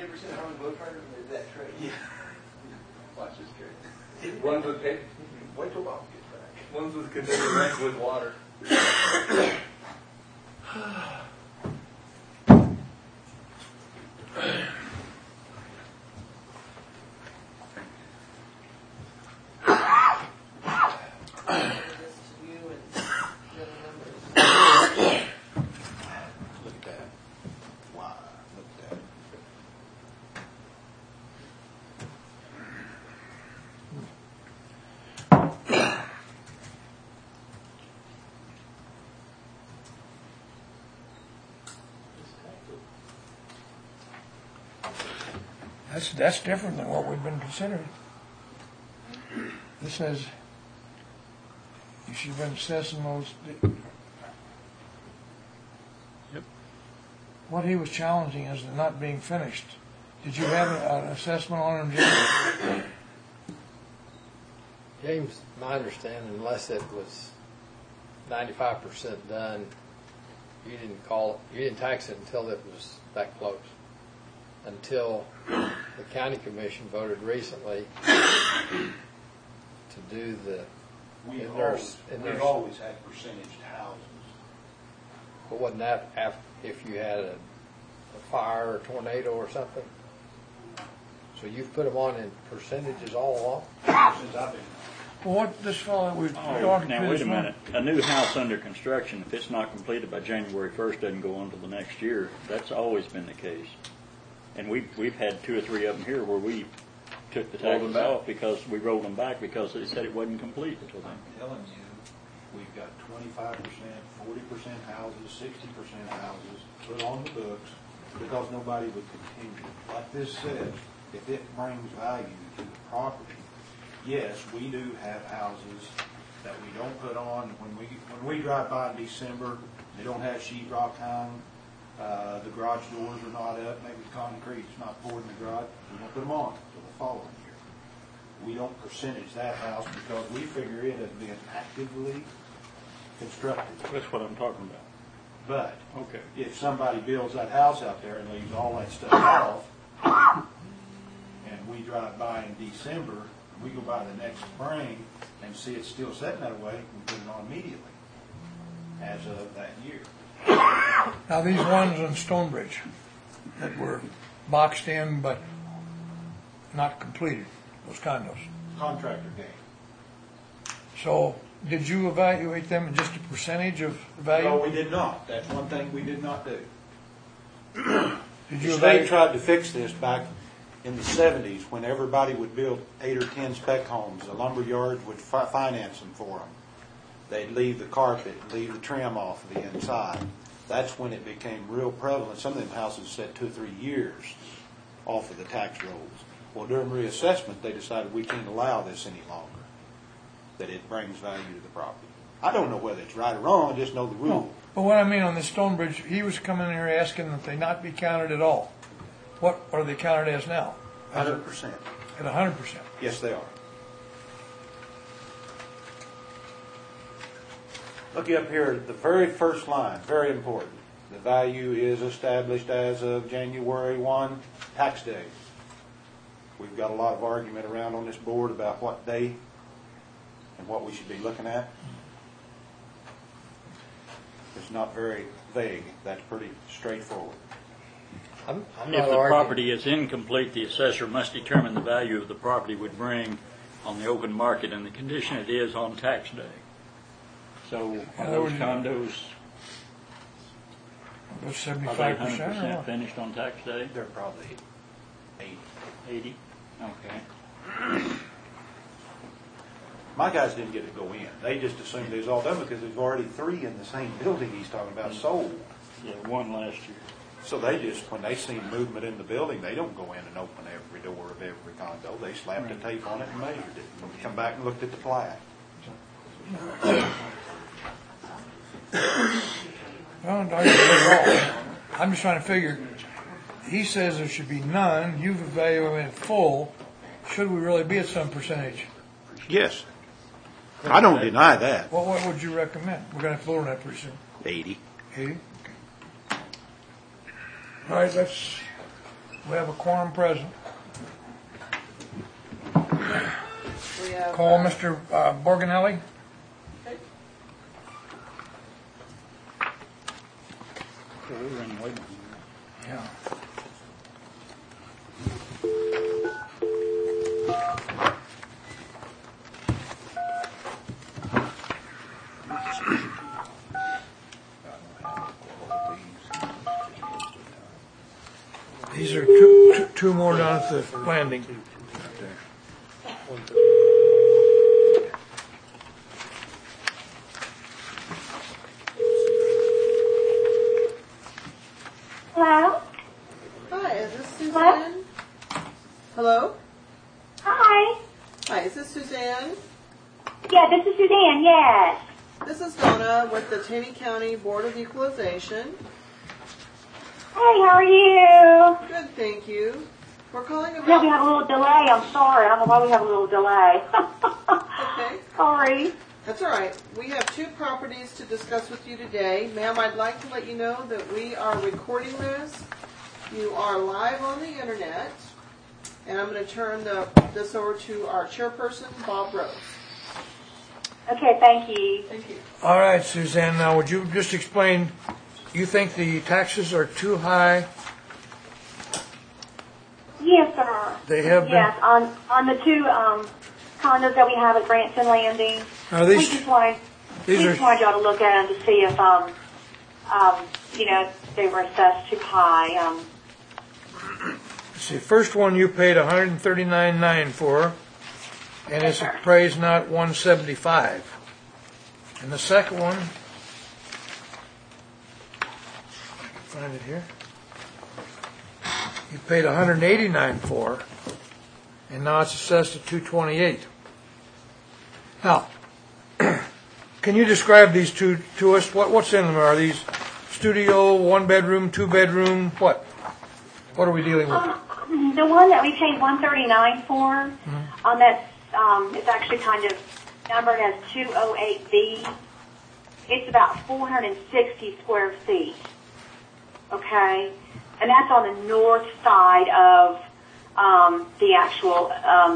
ever seen a Harley Globetrotter with that tray? Yeah. Watch this trick. Ones with Wait till Bob gets back. ones with container rank with water. That's different than what we've been considering. This says you should have been assessing those. Yep. What he was challenging is the not being finished. Did you have an assessment on them, James? James, my understanding, unless it was 95% done, you didn't tax it until it was that close. Until the county commission voted recently to do the. We've always had percentaged houses. But wasn't that if you had a fire or a tornado or something? So you've put them on in percentages all along? Since I've been. Well, what this fellow was Oh, talking now to wait this a morning. minute. A new house under construction, if it's not completed by January 1st, doesn't go on to the next year. That's always been the case. And we've had 2 or 3 of them here where we took the taxes off because we rolled them back because they said it wasn't complete until then. I'm telling you, we've got 25%, 40% houses, 60% houses put on the books because nobody would continue. Like this says, if it brings value to the property, yes, we do have houses that we don't put on. When we drive by in December, they don't have sheetrock hung. The garage doors are not up. Maybe the concrete's not poured in the garage. We don't put them on until the following year. We don't percentage that house because we figure it as being actively constructed. That's what I'm talking about. But Okay. if somebody builds that house out there and leaves all that stuff off, and we drive by in December, we go by the next spring and see it's still sitting that way, we put it on immediately as of that year. Now these ones in Stonebridge that were boxed in but not completed, those condos. Contractor gain. So did you evaluate them at just a percentage of the value? No, we did not. That's one thing we did not do. Did you The state evaluate? tried to fix this back in the 70s when everybody would build 8 or 10 spec homes. The lumber yards would finance them for them. They'd leave the carpet, leave the trim off the inside. That's when it became real prevalent. Some of them houses said 2 or 3 years off of the tax rolls. Well, during reassessment, they decided we can't allow this any longer, that it brings value to the property. I don't know whether it's right or wrong, I just know the rule. No. But what I mean on the Stonebridge, he was coming here asking that they not be counted at all. What are they counted as now? 100%. At 100%. Yes, they are. Look up here at the very first line, very important. The value is established as of January 1, tax day. We've got a lot of argument around on this board about what day and what we should be looking at. It's not very vague. That's pretty straightforward. I'm If not the arguing. property is incomplete, the assessor must determine the value of the property would bring on the open market and the condition it is on tax day. So are those condos Those are they 75% or 100% what? finished on tax day? They're probably 80. 80? Okay. My guys didn't get to go in. They just assumed it was all done because there's already 3 in the same building he's talking about sold. Yeah, one last year. So they just, when they see movement in the building, they don't go in and open every door of every condo. They slapped the tape on it and measured it. And come back and looked at the plat. Well, don't get it wrong. I'm just trying to figure. He says there should be none. You've evaluated it full. Should we really be at some percentage? Yes. I don't deny that. Well, what would you recommend? We're going to have to lower that pretty soon. 80. 80? Okay. All right, let's We have a quorum present. We have, Call Mr. Borganelli. okay. We're running late. Yeah. These are two more down at the landing. Hello? Hi, is this Suzanne? Hello? Hi. Hi, is this Suzanne? Yeah, this is Suzanne, yes. This is Donna with the Taney County Board of Equalization. Hey, how are you? Good, thank you. We're calling Yeah, about... we have a little delay. I'm sorry. I don't know why we have a little delay. Okay, Sorry. that's all right. We have two properties to discuss with you today. Ma'am, I'd like to let you know that we are recording this. You are live on the internet. And I'm going to turn this over to our chairperson, Bob Rose. Okay, thank you. Thank you. All right, Suzanne, now would you just explain, you think the taxes are too high? Yes, sir. They have been? Yes, on the two condos that we have at Branson Landing. Are We these, just wanted these are, y'all to look at them to see if, they were assessed too high. see, first one you paid $139,900 for, and it's Yes, sir. appraised not $175,000. And the second one, find it here. You paid $189,000 for, and now it's assessed at $228,000. Now, can you describe these two to us? What's in them? Are these studio, one bedroom, two bedroom? What are we dealing with? The one that we paid $139 for, that's it's actually kind of numbered as 208B. It's about 460 square feet. Okay, and that's on the north side of the actual.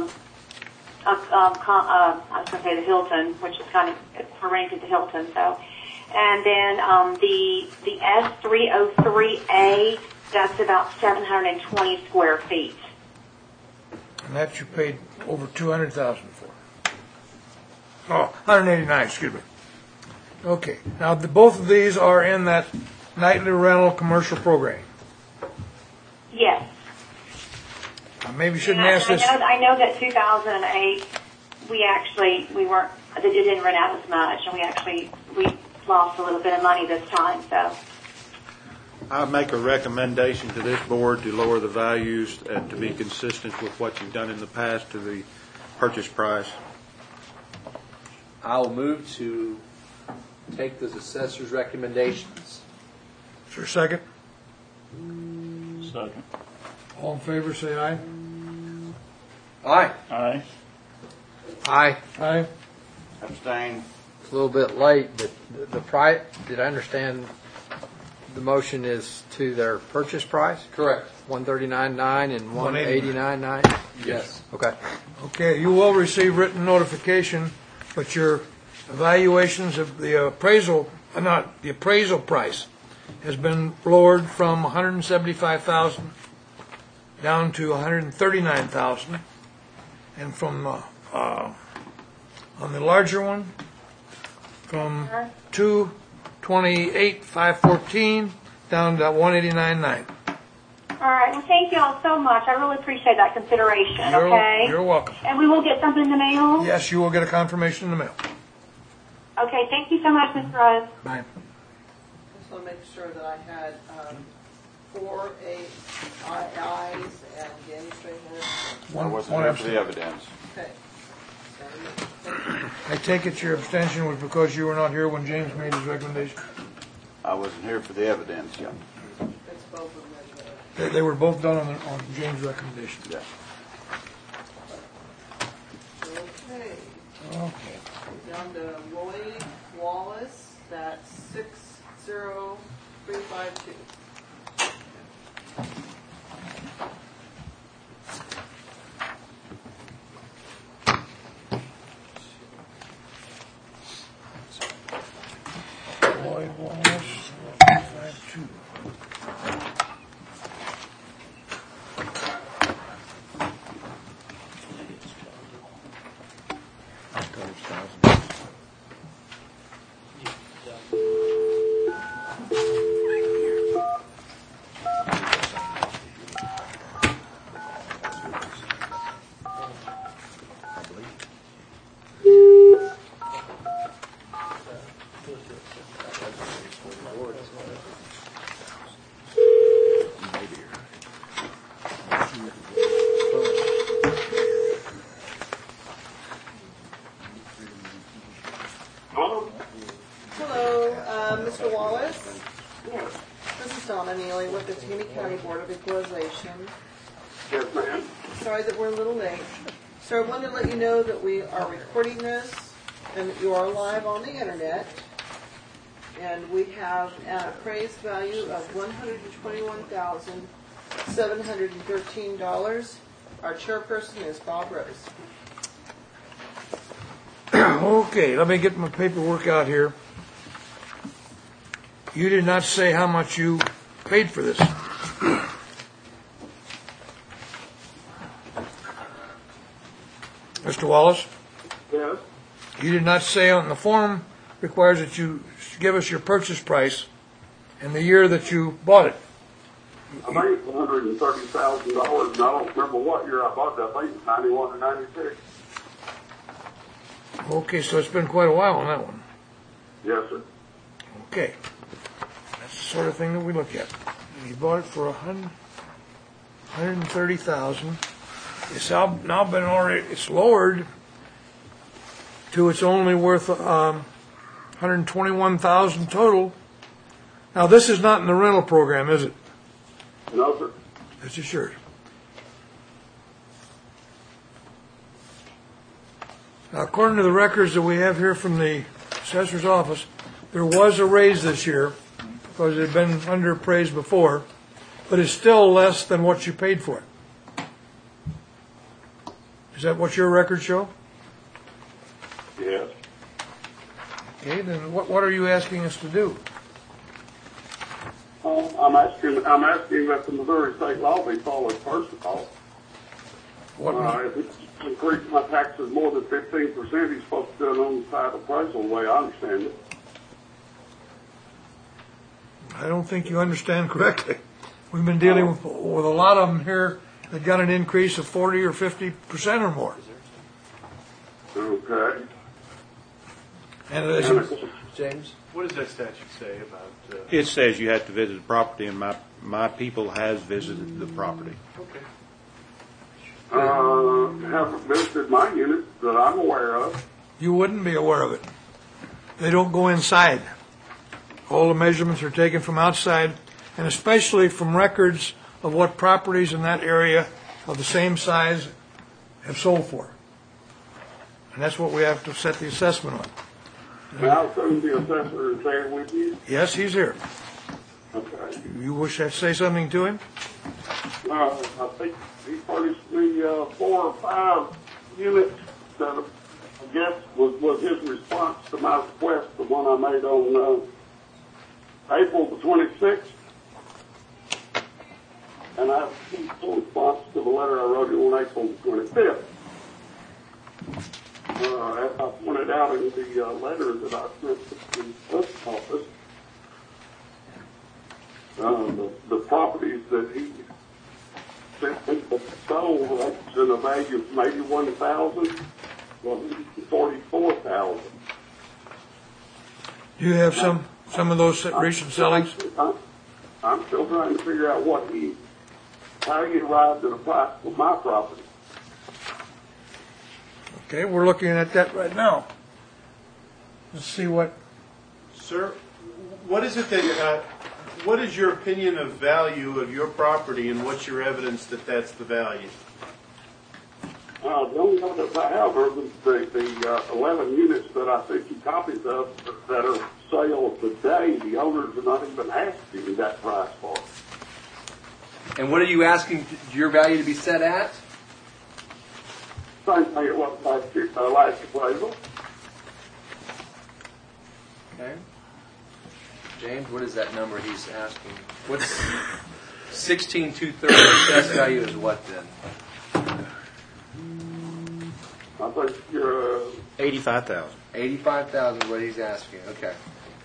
I was going to say the Hilton, which is kind of we're renting the Hilton. So, and then the S303A, that's about 720 square feet. And that you paid over $200,000 for. Oh, $189,000, excuse me. Okay. Now, both of these are in that nightly rental commercial program. Yes. Maybe you shouldn't And ask this. I know that 2008, we weren't, it didn't rent out as much, and we lost a little bit of money this time, so. I make a recommendation to this board to lower the values and to be consistent with what you've done in the past to the purchase price. I'll move to take those assessor's recommendations. Is there a second? Second. All in favor, say aye. Aye. Aye. Aye. Aye. Abstain. It's a little bit late, but the price, did I understand the motion is to their purchase price? Correct. 139.9 and 189.9? Yes. Okay. Okay, you will receive written notification, but your evaluations of the appraisal price has been lowered from $175,000 down to $139,000, and from on the larger one from $228,514 down to $189,900. All right, well, thank you all so much. I really appreciate that consideration, okay? You're welcome. And we will get something in the mail? Yes, you will get a confirmation in the mail. Okay, thank you so much, Ms. Rose. Bye. I just want to make sure that I had 4 ayes and Danny Strahan. One abstain. evidence. Okay. I take it your abstention was because you were not here when James made his recommendation? I wasn't here for the evidence, yeah. It's both of them. isn't it? They were both done on James' recommendation. Yeah. Okay. Okay. Down to Roy Wallace, that's 60352. Taney County Board of Equalization. Yes, ma'am. Sorry that we're a little late. So I wanted to let you know that we are recording this and that you are live on the internet. And we have an appraised value of $121,713. Our chairperson is Bob Rose. Okay, let me get my paperwork out here. You did not say how much you paid for this. Mr. Wallace? Yes. You did not say on the form requires that you give us your purchase price and the year that you bought it. I think it's $130,000, and I don't remember what year I bought that. I think it's 91 or 96. Okay, so it's been quite a while on that one. Yes, sir. Okay. That's the sort of thing that we look at. You bought it for $130,000. It's now been already, it's lowered to it's only worth $121,000 total. Now, this is not in the rental program, is it? No, sir. That's assured. Now, according to the records that we have here from the assessor's office, there was a raise this year because it had been underappraised before, but it's still less than what you paid for it. Is that what your records show? Yes. Okay, then what are you asking us to do? I'm asking that the Missouri state law be followed first of all. If it's increased my taxes more than 15%, he's supposed to do an on-site appraisal, the way I understand it. I don't think you understand correctly. We've been dealing with a lot of them here that got an increase of 40 or 50% or more. Okay. And James? What does that statute say about? It says you have to visit the property, and my people has visited the property. Okay. Haven't visited my unit that I'm aware of. you wouldn't be aware of it. They don't go inside. All the measurements are taken from outside, and especially from records of what properties in that area of the same size have sold for. And that's what we have to set the assessment on. Now, soon the assessor is there with you? Yes, he's here. Okay. You wish to say something to him? I think he furnished me 4 or 5 units that I guess was his response to my request, the one I made on April the 26th. And I have a response to the letter I wrote on April the 25th. As I pointed out in the letter that I sent to the post office, the properties that he sold was in a value of $81,000, $44,000. Do you have some of those recent sellings? I'm still trying to figure out how he arrived at a price for my property. Okay, we're looking at that right now. Let's see what. Sir, what is it that what is your opinion of value of your property, and what's your evidence that that's the value? The only evidence I have are the 11 units that I sent you copies of that are sale today. The owners are not even asking that price for it. And what are you asking your value to be set at? Same thing it was last appraisal. Okay. James, what is that number he's asking? What's 16,230 assessed value is what then? I think you're 85,000. 85,000 is what he's asking. Okay.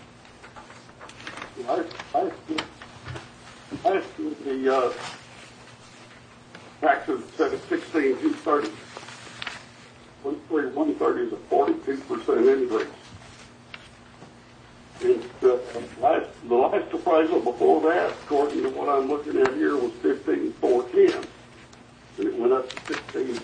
I estimate the taxes set at 16,230. 130 is a 42% increase. And the last appraisal before that, according to what I'm looking at here, was 15,410. And it went up to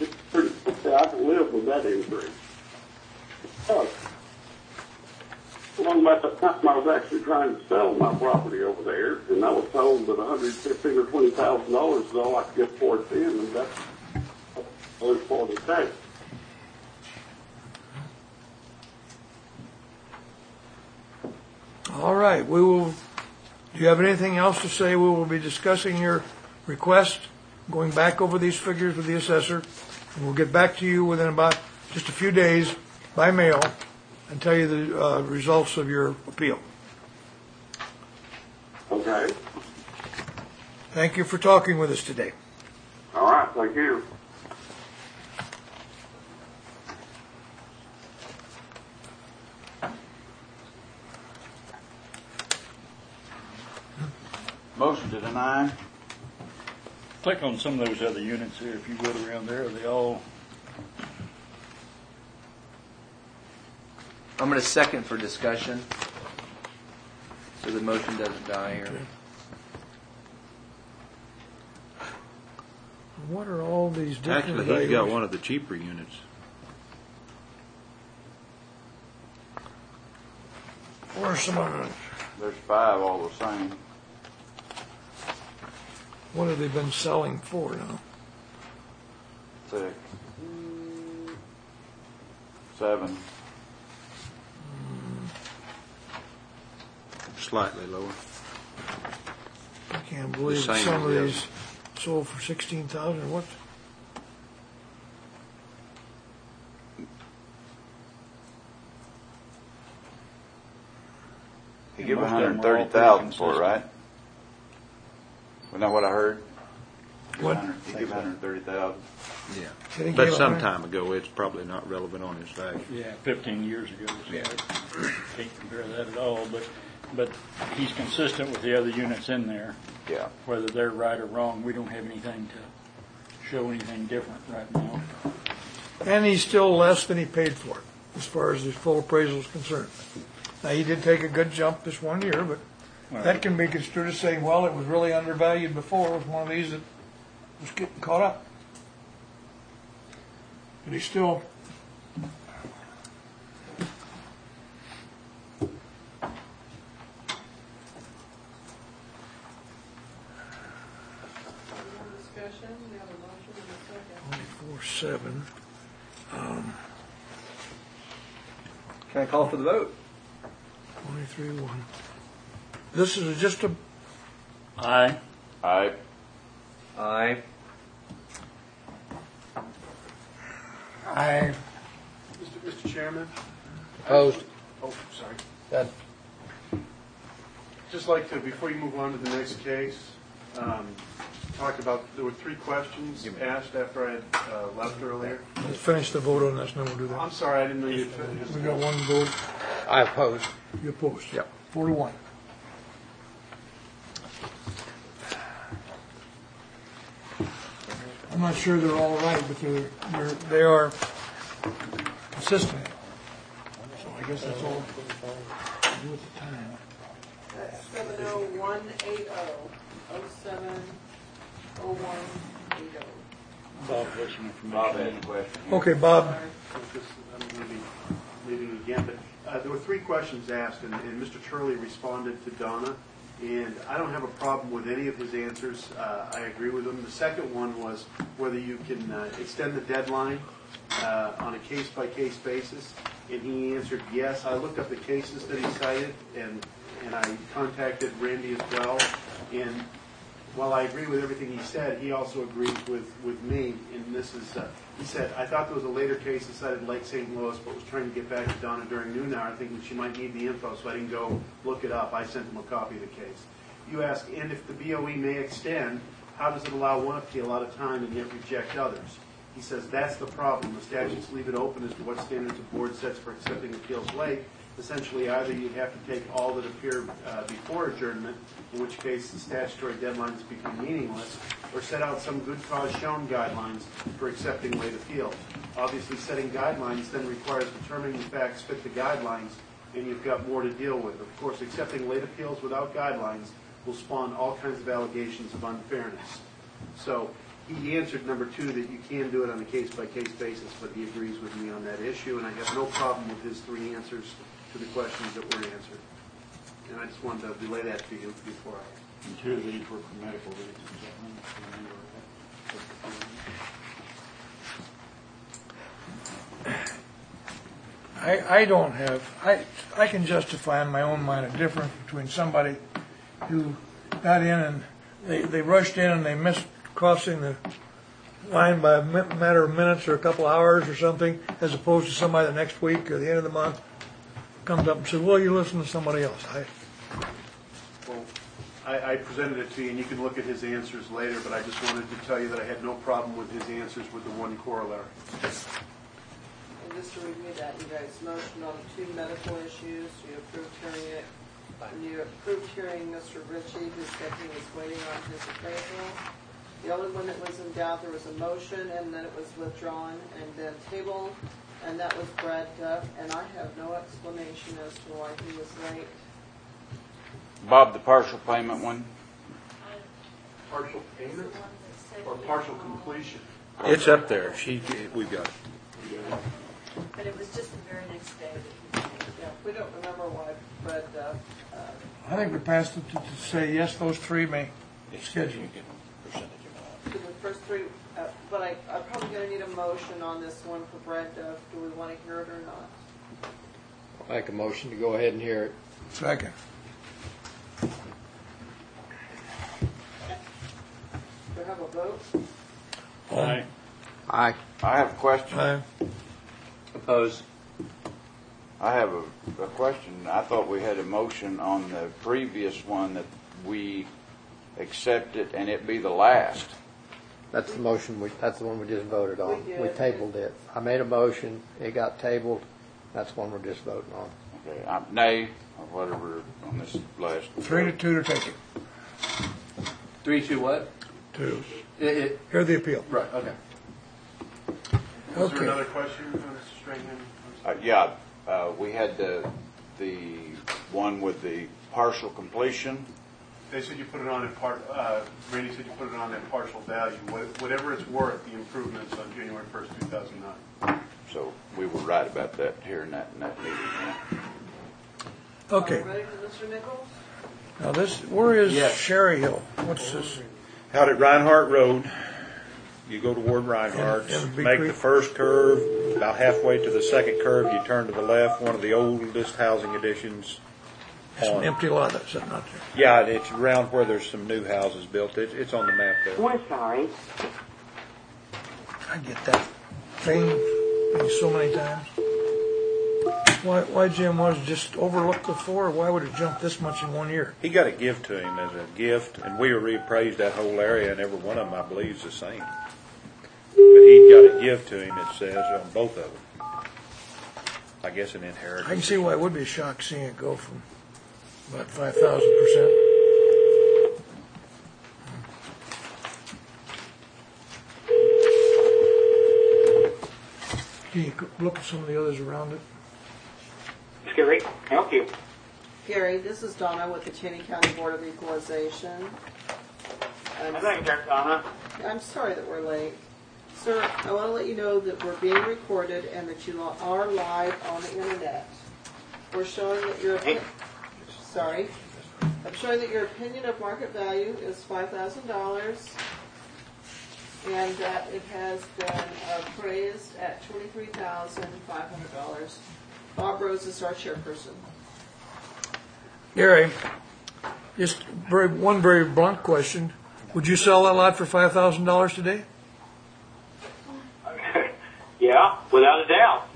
16,630. I can live with that increase. Along about the time I was actually trying to sell my property over there, and I was told that $115,000 or $20,000 is all I could get for it then, and that's all for the tax. All right, we will, do you have anything else to say? We will be discussing your request, going back over these figures with the assessor, and we'll get back to you within about just a few days by mail and tell you the results of your appeal. Okay. Thank you for talking with us today. All right, thank you. Motion to deny. Click on some of those other units here, if you would, around there. Are they all? I'm going to second for discussion, so the motion doesn't die here. What are all these different Actually, he's got values? one of the cheaper units. What are some of them? There's 5 all the same. What have they been selling for now? 6. 7. Slightly lower. I can't believe The same some of as the these sold for 16,000. What? He gave Most of them are all pretty 130,000 for it, consistent. right? Wasn't that what I heard? What? He gave 130,000. Yeah. Said he But gave some 100? time ago, it's probably not relevant on his value. Yeah, 15 years ago. So I can't compare that at all, but he's consistent with the other units in there. Yeah. Whether they're right or wrong, we don't have anything to show anything different right now. And he's still less than he paid for it, as far as the full appraisal is concerned. Now, he did take a good jump this one year, but that can be construed as saying, well, it was really undervalued before. It was one of these that was getting caught up. But he's still... Discussion, we have a motion and a second. 24/7. Can I call for the vote? 23-1. This is just a... Aye. Aye. Aye. I... Mr. Chairman? Opposed? Oh, sorry. Done. Just like to, before you move on to the next case, talk about, there were 3 questions asked after I had left earlier. Let's finish the vote on this, and then we'll do that. I'm sorry, I didn't know you'd finished. We got one vote. I oppose. You opposed? Yep. 4-1. I'm not sure they're all right, but they are consistent. So I guess that's all to do at the time. That's 70180, 070180. Bob, what's your information? Bob had a question. Okay, Bob. I'm going to be leaving again, but there were 3 questions asked, and Mr. Turley responded to Donna, and I don't have a problem with any of his answers. I agree with him. The second one was whether you can extend the deadline on a case-by-case basis, and he answered yes. I looked up the cases that he cited, and I contacted Randy as well, and while I agree with everything he said, he also agrees with me, and this is, he said, I thought there was a later case that cited Lake St. Louis, but was trying to get back to Donna during noon hour, thinking she might need the info, so I didn't go look it up. I sent him a copy of the case. You ask, and if the BOE may extend, how does it allow one appeal out of time and yet reject others? He says, that's the problem. The statutes leave it open as to what standards the board sets for accepting appeals late. Essentially, either you have to take all that appear before adjournment, in which case the statutory deadlines become meaningless, or set out some good cause shown guidelines for accepting late appeals. Obviously, setting guidelines then requires determining the facts fit the guidelines, and you've got more to deal with. Of course, accepting late appeals without guidelines will spawn all kinds of allegations of unfairness. So he answered number 2 that you can do it on a case-by-case basis, but he agrees with me on that issue, and I have no problem with his 3 answers to the questions that were answered. And I just wanted to relay that to you before I... And two of these were for medical reasons. I don't have, I can justify in my own mind a difference between somebody who got in and they rushed in and they missed crossing the line by a matter of minutes or a couple hours or something, as opposed to somebody the next week or the end of the month comes up and says, well, you listen to somebody else. Well, I presented it to you, and you can look at his answers later, but I just wanted to tell you that I had no problem with his answers with the one corollary. And just to review that, you guys motioned on 2 medical issues. You approved hearing it. You approved hearing Mr. Ritchie, who said he was waiting on his appraisal. The only one that was in doubt, there was a motion, and then it was withdrawn and then tabled, and that was Brad Duff, and I have no explanation as to why he was late. Bob, the partial payment one? Partial payment or partial completion? It's up there. We've got it. But it was just the very next day that he paid. Yeah, we don't remember why Brad Duff. I think we passed it to say, yes, those 3 may schedule. To the first 3, but I'm probably going to need a motion on this one for Brad Duff. Do we want to hear it or not? I'll make a motion to go ahead and hear it. Second. Do we have a vote? Aye. Aye. I have a question. Opposed? I have a question. I thought we had a motion on the previous one that we accept it and it be the last. That's the motion, that's the one we just voted on. We did. We tabled it. I made a motion, it got tabled, that's the one we're just voting on. Okay, nay, or whatever on this last. 3 to 2 to take it. 3-2 what? 2. It, Hear the appeal. right, okay. Was there Okay. another question, Mr. Strahan? We had the one with the partial completion. They said you put it on at Randy said you put it on at partial value, whatever it's worth, the improvements on January 1st, 2009. So we were right about that here in that meeting. Okay. Ready for Mr. Nichols? Now where is Yes. Sherry Hill? What's this? Out at Reinhardt Road, you go toward Reinhardt's, In Big make Creek? the first curve, about halfway to the second curve, you turn to the left, one of the oldest housing additions. It's an empty lot that's sitting out there. Yeah, it's around where there's some new houses built. It's on the map there. We're sorry. I get that thing so many times. Why Jim was just overlooked before? Why would it jump this much in 1 year? He got a gift to him as a gift, and we reappraised that whole area, and every one of them, I believe, is the same. But he got a gift to him, it says, on both of them. I guess an inheritance. I can see why it would be a shock seeing it go from about 5,000%. Can you look at some of the others around it? Gary, help you. Gary, this is Donna with the Cheney County Board of Equalization. Thank you, Donna. I'm sorry that we're late. Sir, I want to let you know that we're being recorded and that you are live on the internet. We're showing that your I'm showing that your opinion of market value is $5,000 and that it has been appraised at $23,500. Bob Rose is our chairperson. Gary, just one very blunt question. Would you sell that lot for $5,000 today? Yeah, without a doubt.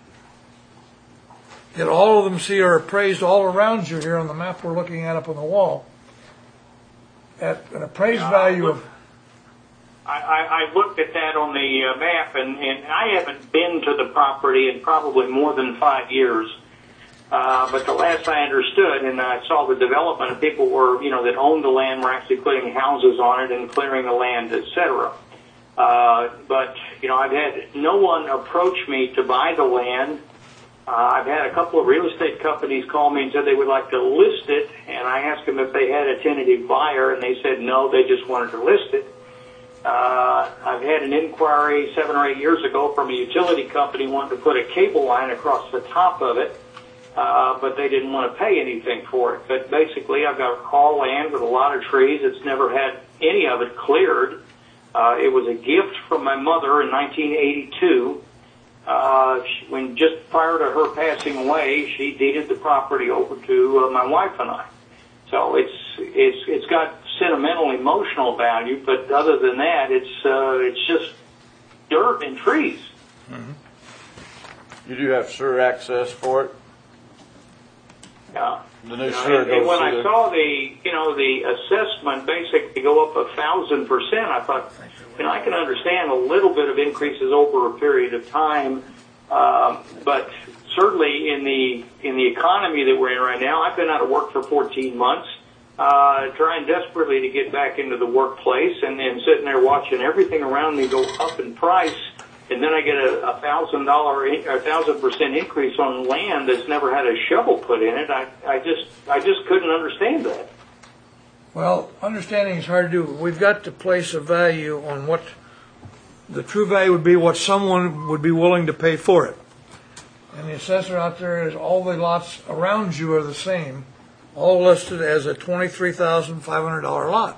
Yet all of them are appraised all around you here on the map we're looking at up on the wall at an appraised value of... I looked at that on the map, and I haven't been to the property in probably more than 5 years. But the last I understood, and I saw the development, and people were, that owned the land were actually putting houses on it and clearing the land, etc. But, I've had no one approach me to buy the land. I've had a couple of real estate companies call me and said they would like to list it, and I asked them if they had a tentative buyer, and they said no, they just wanted to list it. I've had an inquiry 7 or 8 years ago from a utility company wanting to put a cable line across the top of it. but they didn't want to pay anything for it. But basically, I've got raw land with a lot of trees. It's never had any of it cleared. It was a gift from my mother in 1982. When just prior to her passing away, she deeded the property over to my wife and I. So it's got sentimental, emotional value, but other than that, it's just dirt and trees. You do have sewer access for it? Yeah. The new sewer and goes when through I the- saw the assessment basically go up 1,000%, I thought, I can understand a little bit of increases over a period of time, but certainly in the economy that we're in right now, I've been out of work for 14 months, trying desperately to get back into the workplace, and sitting there watching everything around me go up in price. And then I get a $1,000% increase on land that's never had a shovel put in it. I just couldn't understand that. Well, understanding is hard to do. We've got to place a value on what the true value would be, what someone would be willing to pay for it. And the assessor out there is all the lots around you are the same, all listed as a $23,500 lot.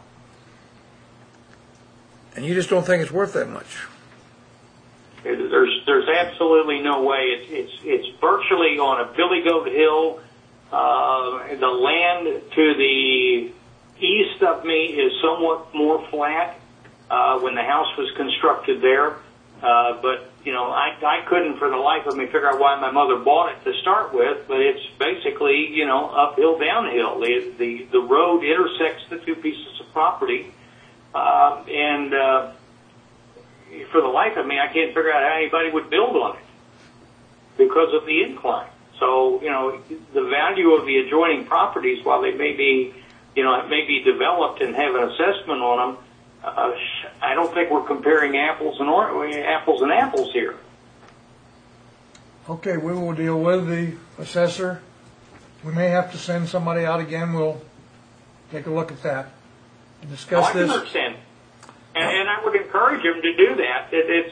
And you just don't think it's worth that much. There's absolutely no way. It's virtually on a Billy Goat Hill. The land to the east of me is somewhat more flat when the house was constructed there. But I couldn't for the life of me figure out why my mother bought it to start with. But it's basically uphill, downhill. The road intersects the two pieces of property, and for the life of me, I can't figure out how anybody would build on it because of the incline. So, the value of the adjoining properties, while they may be, may be developed and have an assessment on them, I don't think we're comparing apples and apples here. Okay, we will deal with the assessor. We may have to send somebody out again. We'll take a look at that and discuss this. I can understand. And I would encourage them to do that. It's,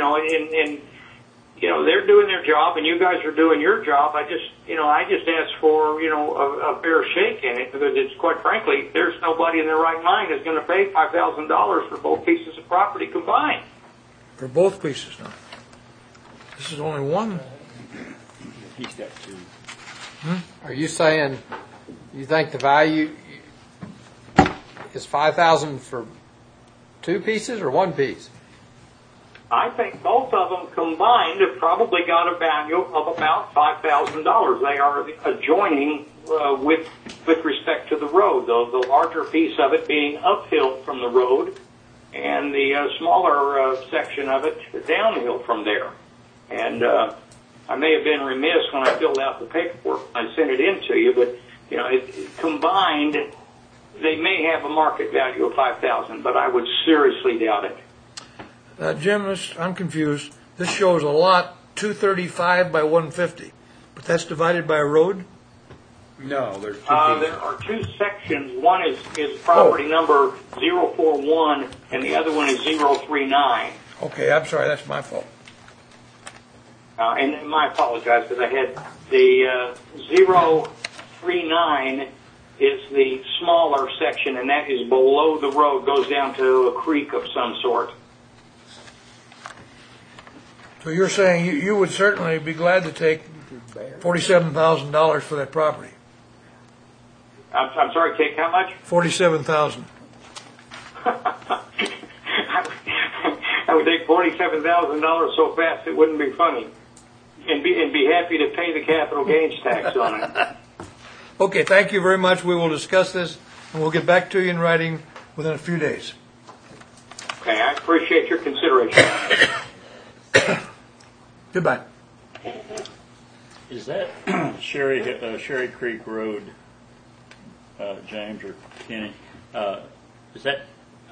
they're doing their job and you guys are doing your job. I just ask for, a fair shake in it because it's quite frankly, there's nobody in their right mind is going to pay $5,000 for both pieces of property combined. For both pieces now. This is only one. He's got two. Are you saying you think the value is $5,000 for two pieces or one piece? I think both of them combined have probably got a value of about $5,000. They are adjoining with respect to the road, the larger piece of it being uphill from the road and the smaller section of it downhill from there. And I may have been remiss when I filled out the paperwork. I sent it in to you, but combined, they may have a market value of $5,000, but I would seriously doubt it. Jim, I'm confused. This shows a lot 235 by 150, but that's divided by a road? No, there's two there are two sections. One is property number 041, and the other one is 039. Okay, I'm sorry. That's my fault. And I apologize because I had the 039 is the smaller section, and that is below the road, goes down to a creek of some sort. So you're saying you would certainly be glad to take $47,000 for that property? I'm sorry, take how much? $47,000. I would take $47,000 so fast it wouldn't be funny, and be happy to pay the capital gains tax on it. Okay, thank you very much. We will discuss this, and we'll get back to you in writing within a few days. Okay, I appreciate your consideration. Goodbye. Is that Sherry Creek Road, James or Kenny? Is that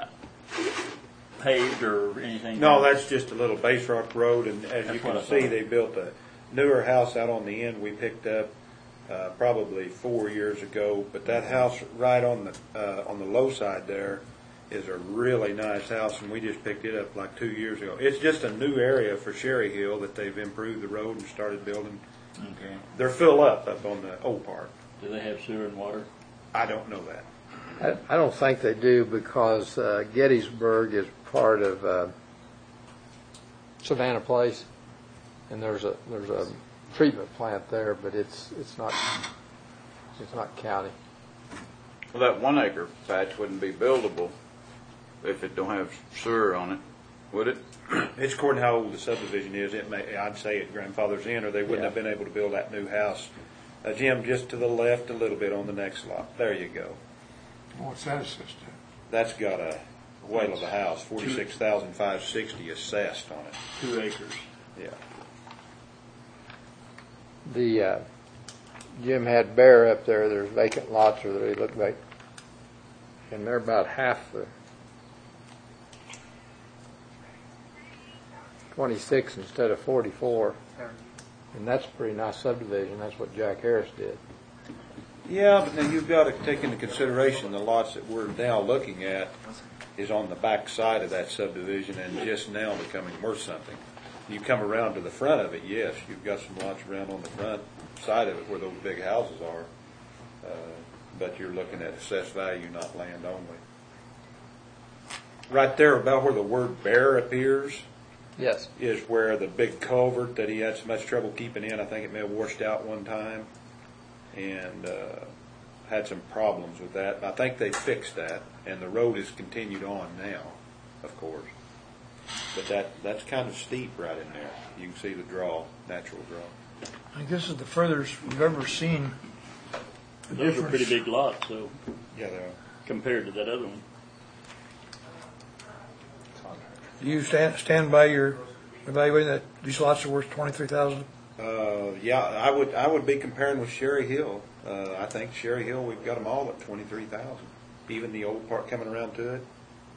paved or anything? No, that's just a little base rock road, and as you That's can what I see, thought. they built a newer house out on the end we picked up probably 4 years ago. But that house right on the low side there is a really nice house, and we just picked it up like 2 years ago. It's just a new area for Sherry Hill that they've improved the road and started building Okay. They're full up on the old part. Do they have sewer and water? I don't know that. I don't think they do because Gettysburg is part of Savannah Place, and there's a treatment plant there, but it's not county. Well, that 1 acre patch wouldn't be buildable if it don't have sewer on it, would it? It's according to how old the subdivision is. It may, I'd say it grandfather's in, or they wouldn't have been able to build that new house. Jim, just to the left a little bit on the next lot. There you go. What's that assessed to? That's got a whale of a house, 46,560 assessed on it. 2 acres. Yeah. The Jim had Bear up there. There's vacant lots, or they look like, and they're about half the 26 instead of 44, and that's a pretty nice subdivision. That's what Jack Harris did. Yeah, but now you've got to take into consideration the lots that we're now looking at is on the back side of that subdivision and just now becoming worth something. You come around to the front of it, yes, you've got some lots around on the front side of it where those big houses are, but you're looking at assessed value, not land only. Right there about where the word Bear appears, yes, is where the big culvert that he had so much trouble keeping in, I think it may have washed out one time, and had some problems with that. I think they fixed that, and the road is continued on now, of course. But that's kind of steep right in there. You can see the draw, natural draw. I guess it's the furthest we've ever seen. Those are pretty big lots, so Yeah, they are. compared to that other one. Do you stand by your evaluating that these lots are worth $23,000? Yeah, I would be comparing with Sherry Hill. I think Sherry Hill, we've got them all at 23,000, even the old part coming around to it.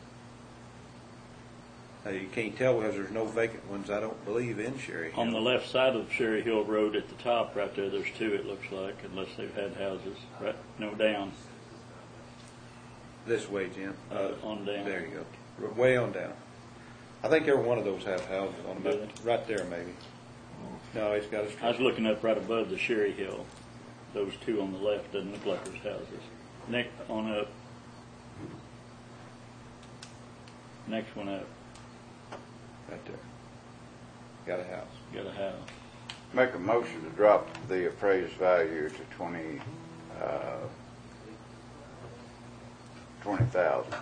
You can't tell because there's no vacant ones, I don't believe, in Sherry Hill. On the left side of Sherry Hill Road at the top right there, there's 2, it looks like, unless they've had houses. Right? No, down. This way, Jim. On down. There you go. Way on down. I think every one of those have houses on them. Really? Right there, maybe. No, it's got a street. I was looking up right above the Sherry Hill. Those 2 on the left doesn't look like there's houses. Next on up. Next one up. Right there. Got a house. Got a house. Make a motion to drop the appraised value to 20,000.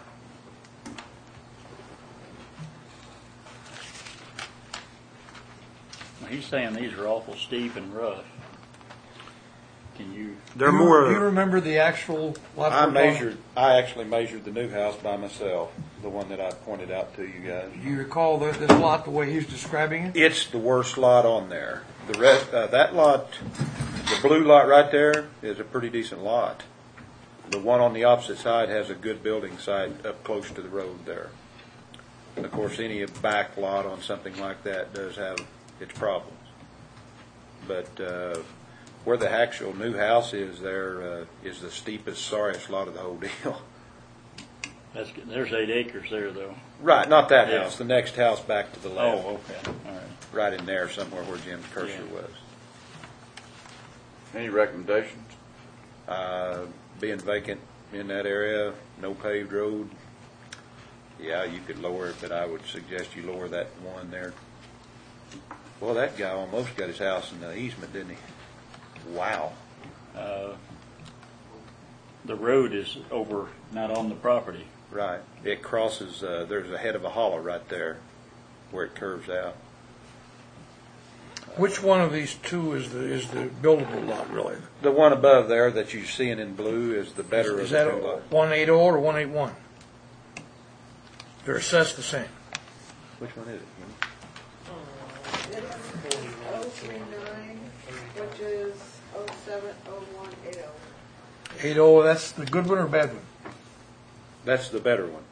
He's saying these are awful steep and rough. Can you? They're Do more. you remember the actual lot? I actually measured the new house by myself, the one that I pointed out to you guys. Do you recall this lot the way he's describing it? It's the worst lot on there. The rest, that lot, the blue lot right there, is a pretty decent lot. The one on the opposite side has a good building site up close to the road there. Of course, any back lot on something like that does have its problems. But where the actual new house is there is the steepest, sorriest lot of the whole deal. There's 8 acres there, though. Right, not that Yeah. house. The next house back to the left. Oh, okay. All right. Right in there somewhere where Jim's cursor was. Any recommendations? Being vacant in that area, no paved road. Yeah, you could lower it, but I would suggest you lower that one there. Well, that guy almost got his house in the easement, didn't he? Wow. The road is over, not on the property. Right. It crosses, there's a head of a hollow right there where it curves out. Which one of these 2 is the buildable lot, really? The one above there that you're seeing in blue is the better Is of that the two lots. 180 or 181? They're assessed the same. Which one is it? It's 039, which is 070180. 80, that's the good one or bad one? That's the better one.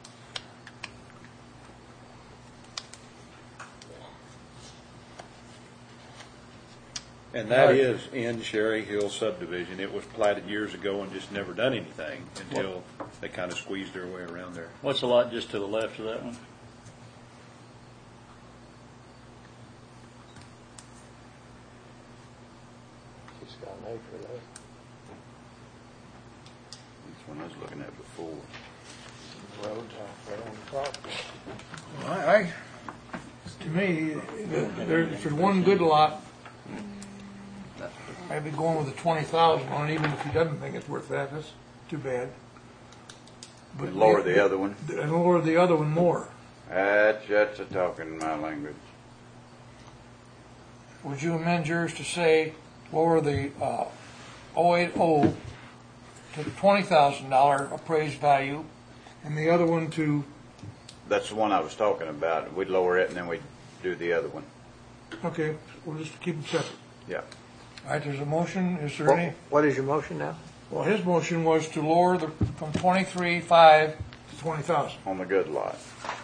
And that is in Sherry Hill subdivision. It was platted years ago and just never done anything until they kind of squeezed their way around there. What's the lot just to the left of that one? just got an acre there. That's one I was looking at before. Roads out there on the property. To me, there's one good lot, maybe going with the 20,000 on it, even if he doesn't think it's worth that, that's too bad. But And lower the other one. And lower the other one more. That's a talking my language. Would you amend yours to say, lower the 080 to the $20,000 appraised value, and the other one to, That's the one I was talking about. We'd lower it and then we'd do the other one. okay, we'll just keep them separate. Yeah. All right, there's a motion, is there any? What is your motion now? Well, his motion was to lower from 23,500 to 20,000. On the good lot.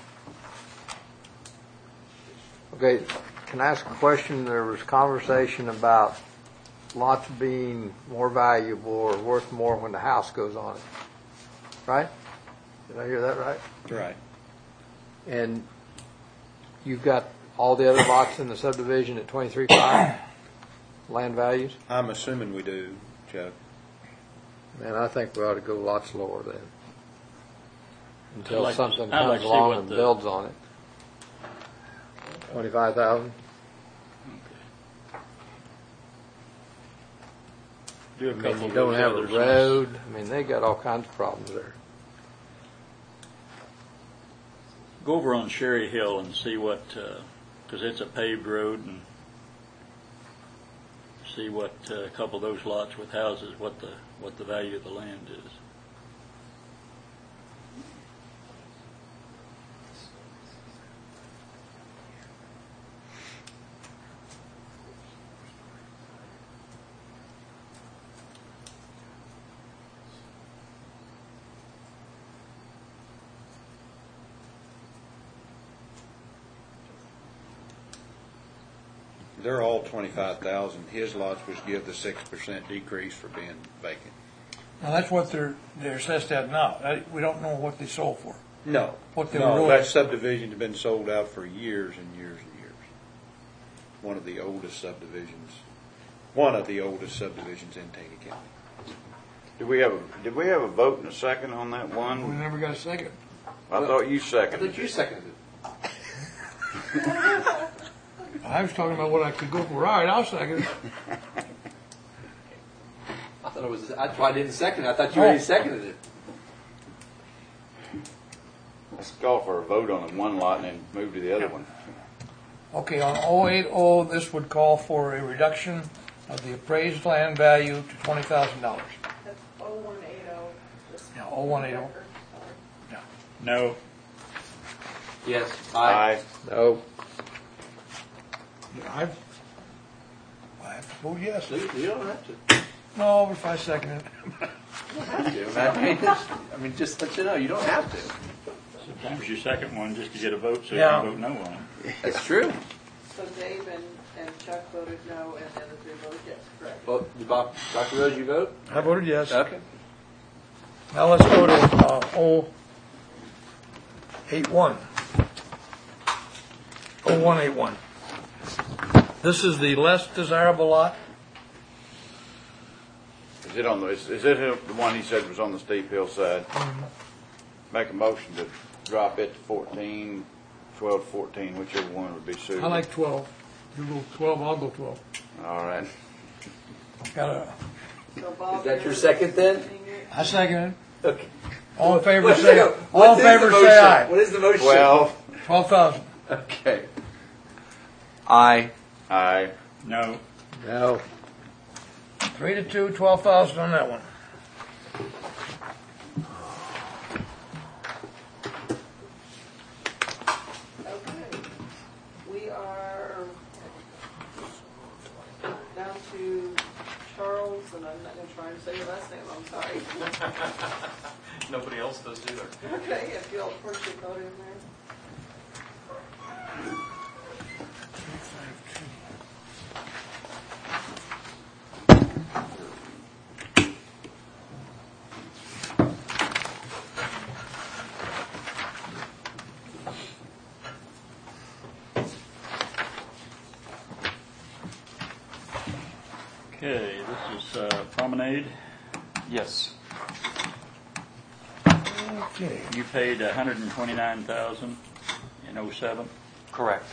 Okay, can I ask a question? There was conversation about lots being more valuable or worth more when the house goes on it. Right? Did I hear that right? Right. And you've got all the other lots in the subdivision at 23.5 land values? I'm assuming we do, Chuck. Man, I think we ought to go lots lower then. Until I'd like to- something I'd like comes to see along what and the- builds on it. 25,000? Do a I mean, couple you of don't those have a others. road. I mean, they got all kinds of problems there. Go over on Sherry Hill and see what, because it's a paved road, and see what a couple of those lots with houses, what the value of the land is. They're all 25,000. His lots was give the 6% decrease for being vacant. Now, that's what they're assessed at now. We don't know what they sold for. No. What they No, were really- that subdivision's been sold out for years and years and years. One of the oldest subdivisions in Taney County. Did we have a vote and a second on that We one? never got a second. I thought you I seconded thought you it. seconded it. I was talking about what I could go for. All right, I'll second it. I thought it was. That's why I didn't second it. I thought you already seconded it. Let's call for a vote on the one lot and then move to the other one. Okay, on 080, this would call for a reduction of the appraised land value to $20,000. That's 0180. Yeah, 0180. No. Yes. Aye. No. Yeah, I have to vote yes. You don't have to. No, if I second it. I mean, just let you know, you don't have to. Sometimes you second one just to get a vote, so Yeah. you can vote no on it. That's true. So Dave and Chuck voted no, and then the three voted yes, correct? Well, Dr. Rose, you vote? I voted yes. Okay. Now let's go to 081. 0181. This is the less desirable lot. Is it the one he said was on the steep hillside? Make a motion to drop it to 14, 12 to 14, whichever one would be suited. I like 12. You go 12, I'll go 12. All right. So Bob, Is that your second then? I second it. Okay. All in favor Wait, say wait, all in what is favor the say motion? aye. What is the motion? 12,000. Okay. Aye. Aye. No. No. 3 to 2, 12,000 on that one. okay. We are down to Charles, and I'm not going to try and say your last name, I'm sorry. Nobody else does either. Okay, if you'll put your vote in there. Okay, this is Promenade. Yes. Okay. You paid $129,000 in 07. Correct.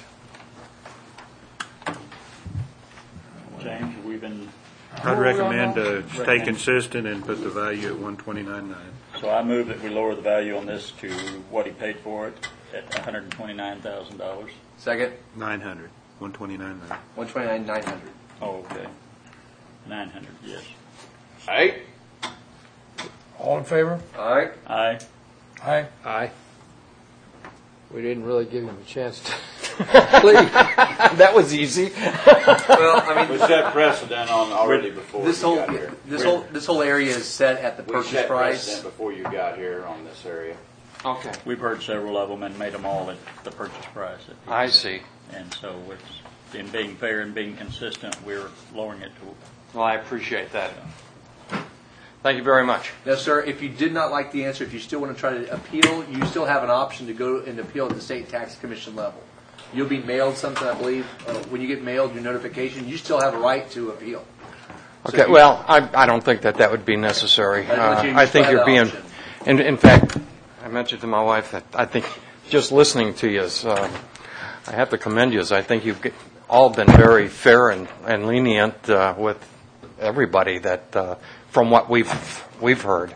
James, have we been? I'd recommend to stay consistent and put the value at 129.9. So I move that we lower the value on this to what he paid for it at $129,000. Second? 900. 129.9. 129, 900. Oh, okay. 900, yes. Hey? All in favor? All right. Aye. Aye. Aye. We didn't really give him a chance to. That was easy. Well, I We mean, set precedent on already before this you whole, got here. this whole area is set at the We purchase set price. precedent before you got here on this area. Okay. We've heard several of them and made them all at the purchase price. I see. And so it's, in being fair and being consistent, we're lowering it to. Well, I appreciate that. Thank you very much. Now, sir, if you did not like the answer, if you still want to try to appeal, you still have an option to go and appeal at the state tax commission level. You'll be mailed something, I believe. When you get mailed your notification, you still have a right to appeal. So Okay, you- well, I don't think that would be necessary. I'd let you I think try you're that being, option. in fact, I mentioned to my wife that I think just listening to you is, I have to commend you, as I think you've all been very fair and lenient with everybody that, from what we've heard.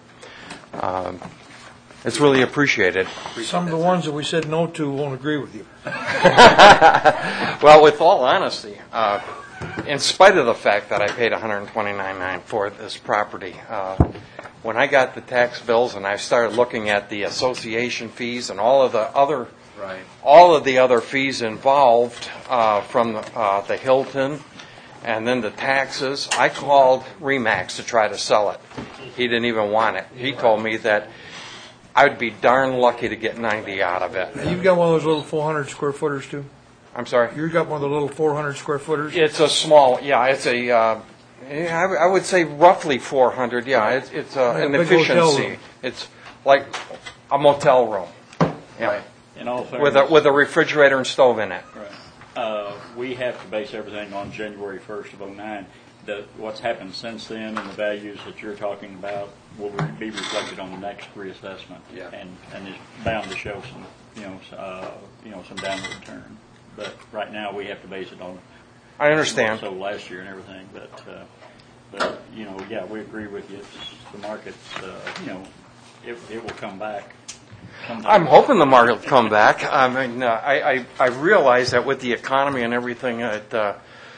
It's really appreciated. Some of the ones that we said no to won't agree with you. Well, with all honesty, in spite of the fact that I paid $129,900 for this property, when I got the tax bills and I started looking at the association fees and all of the other fees involved from the Hilton and then the taxes, I called Remax to try to sell it. He didn't even want it. He told me that I'd be darn lucky to get 90 out of it. Now, you've got one of those little 400 square footers too? I'm sorry? You've got one of the little 400 square footers? It's a small, it's a, I would say roughly 400, it's an Big hotel efficiency. room. It's like a motel room. Yeah. In all With fairness, with a refrigerator and stove in it. right. We have to base everything on January 1st of 09. What's happened since then and the values that you're talking about will be reflected on the next reassessment. Yeah. And is bound to show some, some downward turn. But right now we have to base it on. I understand. So last year and everything, but we agree with you. The market's, it will come back. Sometime. I'm hoping the market will come back. I mean, I realize that with the economy and everything, the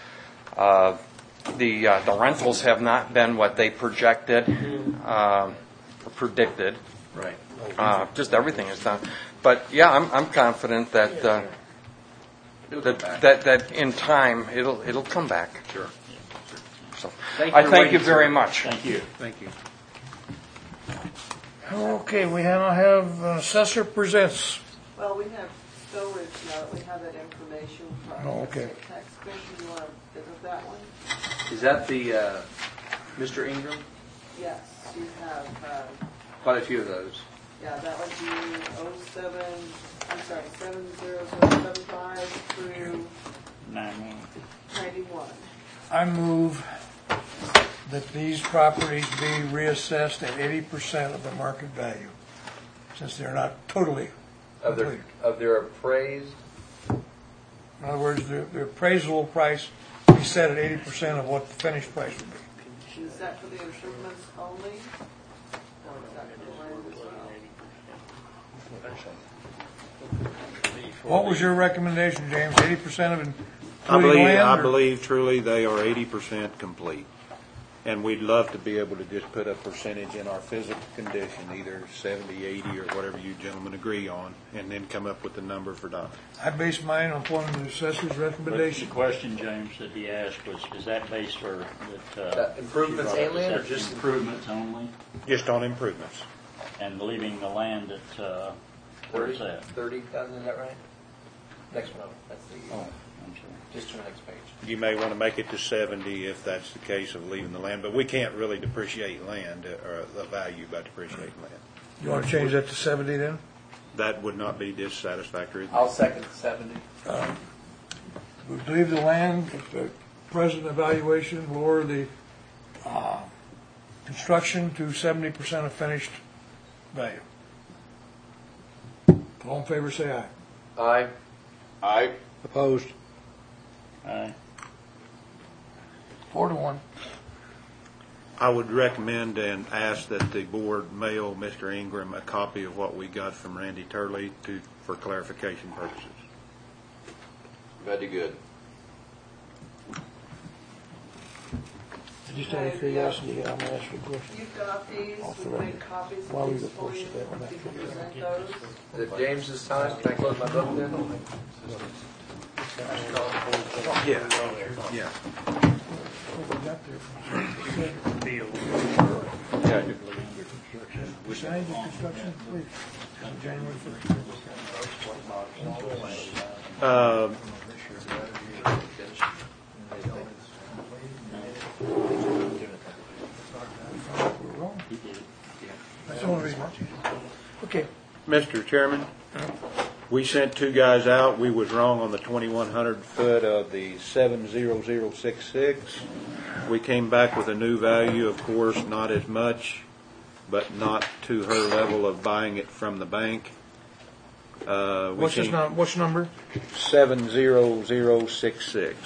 rentals have not been what they projected, predicted. Right. Just everything is done. But yeah, I'm confident that that in time it'll come back. Sure. So Thank I you for thank you waiting, very sir. much. Thank you. Thank you. Okay, we now have Assessor Presents. Well, we have storage now that we have that information from Oh, okay. the state tax commission. You want to visit that one? Is that the Mr. Ingram? Yes, you have, Quite a few of those. yeah, that would be 70075 through 91. I move that these properties be reassessed at 80% of the market value, since they're not totally complete. Of their appraised. In other words, the appraisal price be set at 80% of what the finished price would be. Is that for the improvements only? Or is that for the land as well? What was your recommendation, James? 80% of I including land? I or- believe truly they are 80% complete. And we'd love to be able to just put a percentage in our physical condition, either 70, 80, or whatever you gentlemen agree on, and then come up with the number for Donna. I based mine on one of the assessor's But the recommendation. question, James, that he asked was, is that based for that? Improvements she brought up, and land, is or that just improvements only? Just on improvements. And leaving the land at, where is that? 30,000, is that right? Next one over. That's the, Oh, I'm sorry. just to the next page. You may want to make it to 70 if that's the case of leaving the land, but we can't really depreciate land, or the value by depreciating land. You want to change that to 70 then? That would not be dissatisfactory. I'll second 70. We leave the land at the present evaluation, lower the Construction to 70% of finished value. All in favor, say aye. Aye. Aye. Opposed? Aye. 4-1. I would recommend and ask that the board mail Mr. Ingram a copy of what we got from Randy Turley for clarification purposes. Very good. Just out of curiosity, I'm gonna ask you a question. You've got these, we've made copies Why of we these get for you. posted that one You after can the present those. Is it James's time? Can I close my book then? Yeah, yeah. What we got there from Signed the construction complete on January 1st. We're wrong. That's the only reason. Okay. Mr. Chairman, we sent two guys out. We was wrong on the 2,100 foot of the 70066. We came back with a new value, of course, not as much, but not to her level of buying it from the bank. What's number? 70066.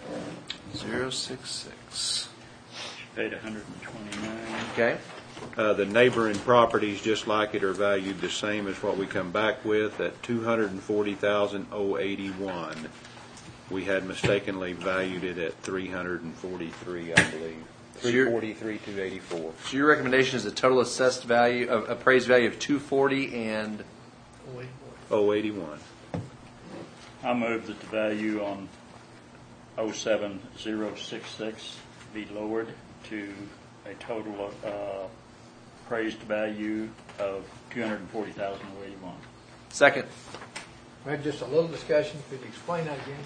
066. Paid 129. Okay. The neighboring properties, just like it, are valued the same as what we come back with at $240,081. We had mistakenly valued it at 343, I believe. 343,284. So your recommendation is a total assessed value, of appraised value of 240 and 081. I move that the value on 07066 be lowered to a total of appraised value of $240,081. second. We had just a little discussion. Could you explain that again?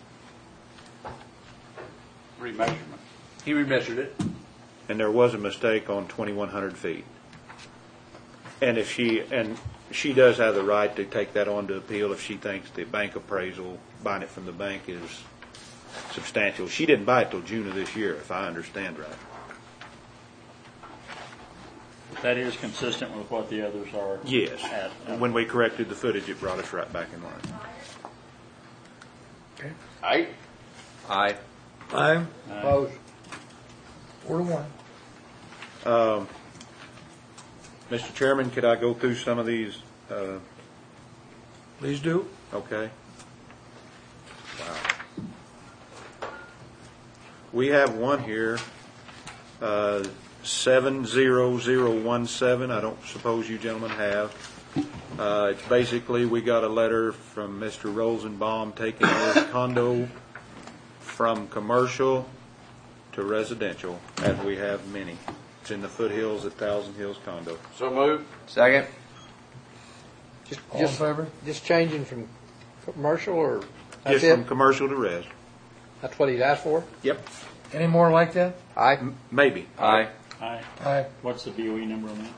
Remeasurement. He remeasured it. And there was a mistake on 2,100 feet. And if she does have the right to take that on to appeal if she thinks the bank appraisal, buying it from the bank, is substantial. She didn't buy it till June of this year, if I understand right. That is consistent with what the others are. Yes. At. When we corrected the footage, it brought us right back in line. Okay. Aye. Aye. Aye. Opposed? 4-1. Mr. Chairman, could I go through some of these? Please do. Okay. Wow. We have one here, 70017. I don't suppose you gentlemen have. It's basically, we got a letter from Mr. Rosenbaum taking over condo from commercial to residential, as we have many. It's in the foothills at Thousand Hills condo. So moved. Second. All in favor? Just changing from commercial, or that's Just it? from commercial to res. That's what he's asked for? Yep. Any more like that? Aye. Maybe. Aye. Aye. Aye. What's the BOE number on that?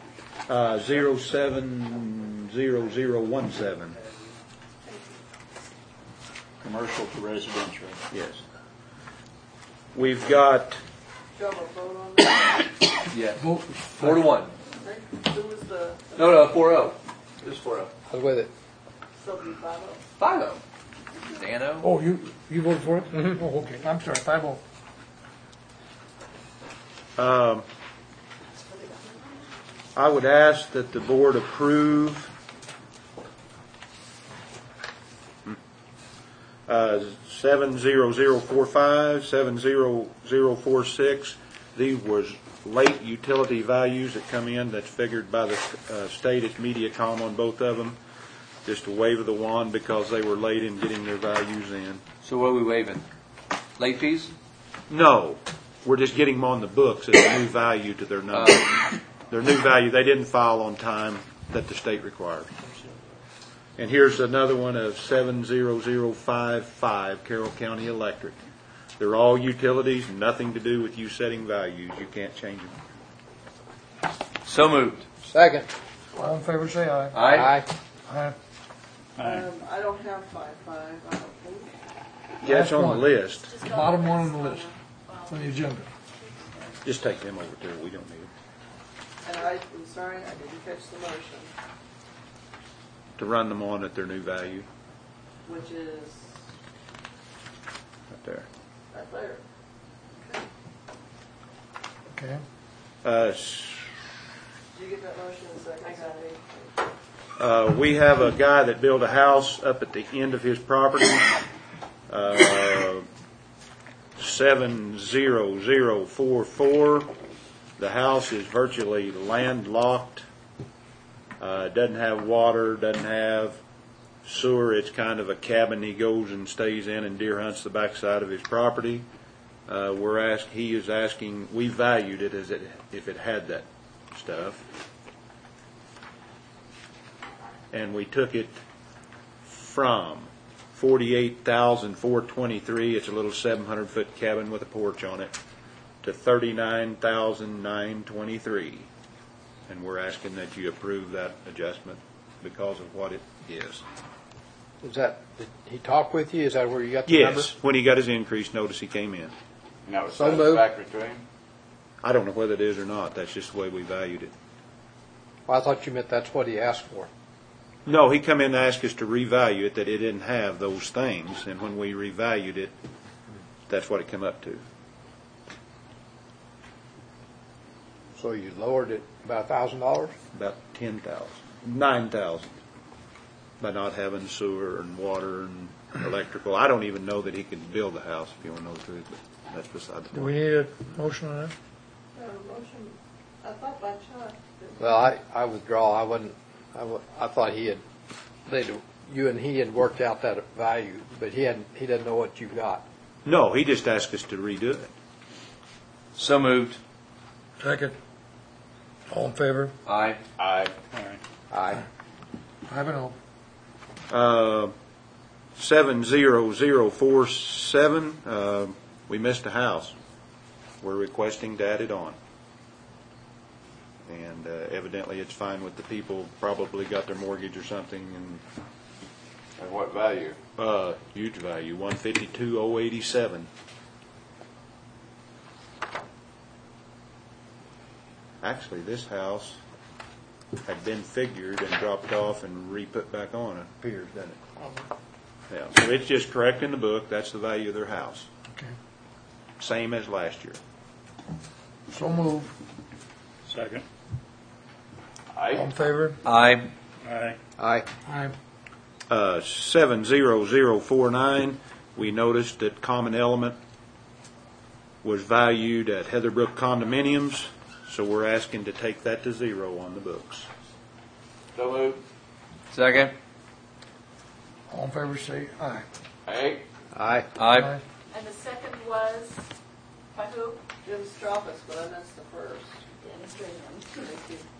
070017. Commercial to residential. Yes. We've got, Do you have a vote on that? Yeah. Vote. 4-1. Who was the, No, 4-0. It was 4-0. I was with it. Sylvie 5-0? 5-0. Dano? Oh, you voted for it? Mm-hmm. Oh, okay. I'm sorry, 5-0. I would ask that the board approve 70045, 70046. These was late utility values that come in that's figured by the state at Mediacom on both of them. Just a wave of the wand because they were late in getting their values in. So what are we waiving? Late fees? No, we're just getting them on the books as a new value to their number. Their new value, they didn't file on time that the state requires. And here's another one of 70055, Carroll County Electric. They're all utilities, nothing to do with you setting values. You can't change them. So moved. Second. All in favor, say aye. Aye. Aye. I don't have 5-5, I don't think. Yeah, it's on the list. Bottom one on the list, on the agenda. Just take them over there, we don't need them. And I'm sorry, I didn't catch the motion, To run them on at their new value, which is right there. right there. Okay. Did you get that motion in a second? I got it. We have a guy that built a house up at the end of his property, 70044. The house is virtually landlocked. Doesn't have water, doesn't have sewer. It's kind of a cabin he goes and stays in and deer hunts the backside of his property. He is asking, we valued it as if it had that stuff. And we took it from $48,423. It's a little 700-foot cabin with a porch on it, to $39,923. And we're asking that you approve that adjustment because of what it is. Is that, did he talk with you? Is that where you got the number? Yes, when he got his increase notice, he came in. And that was So moved. satisfactory to him? I don't know whether it is or not. That's just the way we valued it. Well, I thought you meant that's what he asked for. No, he come in and asked us to revalue it, that it didn't have those things, and when we revalued it, that's what it came up to. So you lowered it about $1,000? About 10,000, 9,000, by not having sewer and water and electrical. I don't even know that he could build a house, if you want to know the truth, but that's beside the Do point. we need a motion on that? Motion, I thought by Chuck. Well, I withdraw. I thought you and he had worked out that value, but he doesn't know what you got. No, he just asked us to redo it. So moved. Second. All in favor? Aye. Aye. Aye. 5-0. 70047, we missed a house. We're requesting to add it on. And evidently it's fine with the people, probably got their mortgage or something, and And what value? huge value, 152,087. Actually, this house had been figured and dropped off and re-put back on, it appears, doesn't it? Yeah, so it's just correct in the book, that's the value of their house. Okay. Same as last year. So move. Second. All in favor? Aye. Aye. Aye. Aye. 70049, we noticed that Common Element was valued at Heatherbrook condominiums, so we're asking to take that to zero on the books. So moved. Second. All in favor, say aye. Aye. Aye. Aye. And the second was by who? Jim Straupus, but I missed the first. Dennis Graham. Thank you.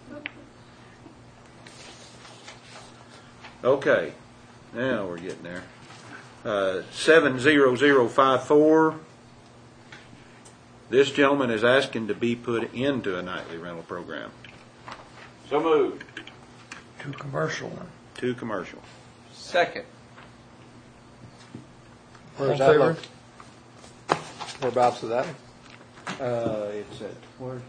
Okay, now we're getting there. 70054, this gentleman is asking to be put into a nightly rental program. So moved. Two commercial one. 2 commercial. Second. Where's All in that favor? Whereabouts is that? It's at, where?